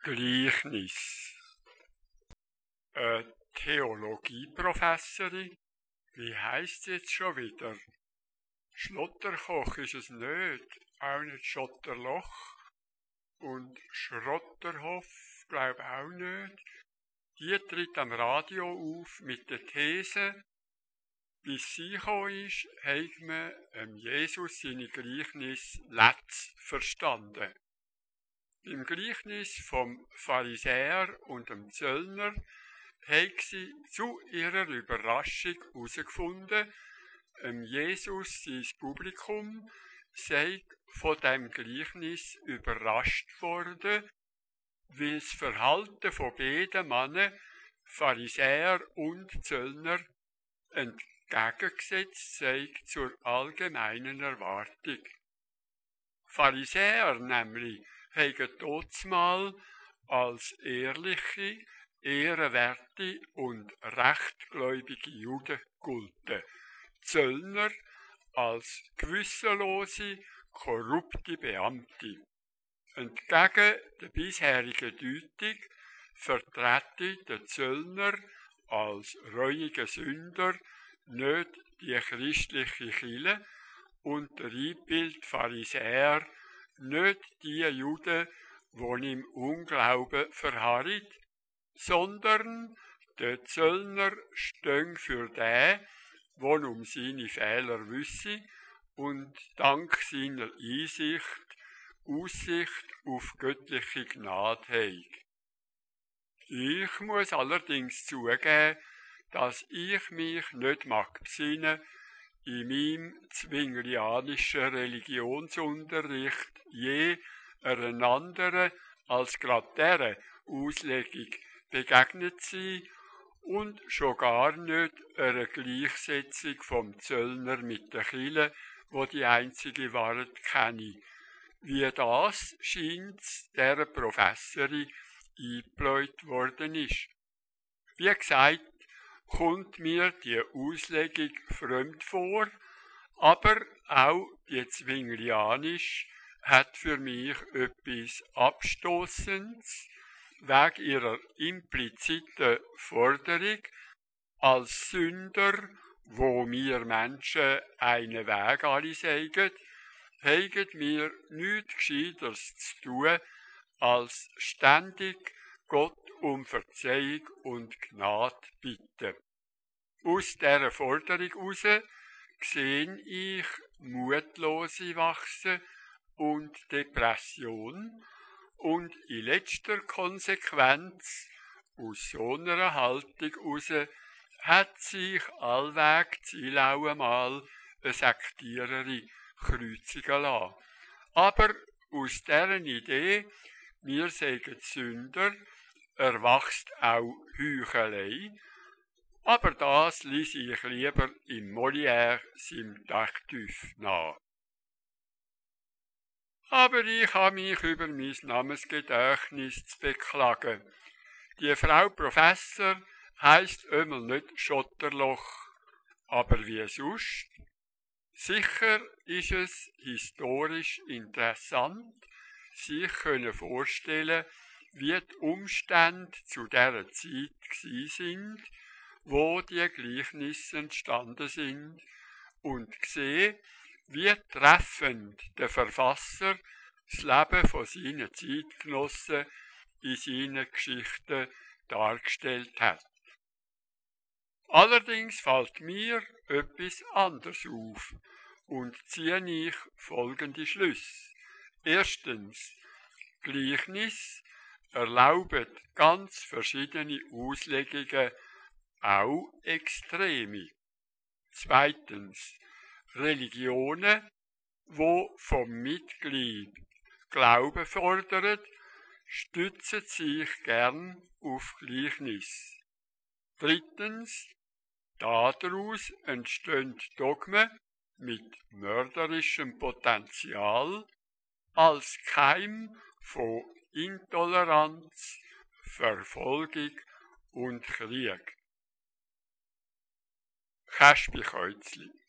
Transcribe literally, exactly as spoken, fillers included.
Gleichnis. Eine Theologieprofessorin, wie heisst es jetzt schon wieder? Schlotterkoch ist es nicht, auch nicht Schotterloch. Und Schrotterhoff, glaube auch nicht. Die tritt am Radio auf mit der These, bis sie gekommen ist, hat man ähm, Jesus seine Gleichnis letzt verstanden. Im Gleichnis vom Pharisäer und dem Zöllner hat sie zu ihrer Überraschung herausgefunden, ähm, Jesus, sein Publikum, sei von dem Gleichnis überrascht worden, weil das Verhalten von beiden Männern, Pharisäer und Zöllner, entgegengesetzt sei zur allgemeinen Erwartung. Pharisäer nämlich haben dazmal als ehrliche, ehrenwerte und rechtgläubige Juden gegolten, Zöllner als gewissenlose, korrupte Beamte. Entgegen der bisherigen Deutung vertrete der Zöllner als reuiger Sünder nicht die christliche Kirche und der eingebildete Pharisäer nicht die Juden, die im Unglauben verharren, sondern der Zöllner steht für den, der um seine Fehler wisse und dank seiner Einsicht Aussicht auf göttliche Gnade hat. Ich muss allerdings zugeben, dass ich mich nicht mag besinnen, in meinem zwinglianischen Religionsunterricht je einer anderen als gerade dieser Auslegung begegnet sein und schon gar nicht einer Gleichsetzung vom Zöllner mit der Kirche, wo die einzige Wahrheit kenne. Wie das scheint dieser Professorin eingebläut worden ist. Wie gesagt, kommt mir die Auslegung fremd vor, aber auch die zwinglianisch hat für mich etwas Abstoßendes wegen ihrer impliziten Forderung als Sünder, wo wir Menschen einen Weg alle sagen, haben wir nichts Gescheiteres zu tun, als ständig Gott um Verzeihung und Gnade bitten. Aus dieser Forderung heraus sehe ich Mutlose wachsen und Depression und in letzter Konsequenz aus so einer Haltung heraus hat sich allweg Ziel auch einmal eine Sektiererin kreuzigen lassen. Aber aus dieser Idee, wir sagen Sünder, erwachst auch Heuchelei, aber das lese ich lieber im Molière seinem Tartuffe nach. Aber ich habe mich über mein Namensgedächtnis zu beklagen. Die Frau Professor heisst immer nicht Schotterloch, aber wie sonst? Sicher ist es historisch interessant, sich können vorstellen, wie die Umstände zu dieser Zeit gsi sind, wo die Gleichnisse entstanden sind, und sehen, wie treffend der Verfasser das Leben von seinen Zeitgenossen in seinen Geschichten dargestellt hat. Allerdings fällt mir etwas anderes auf und ziehe ich folgende Schlüsse. Erstens, Gleichnis erlauben ganz verschiedene Auslegungen, auch extreme. Zweitens, Religionen, wo vom Mitglied Glauben fordern, stützen sich gern auf Gleichnis. Drittens, daraus entstehen Dogmen mit mörderischem Potenzial als Keim von Intoleranz, Verfolgung und Krieg. Käspi-Käuzli.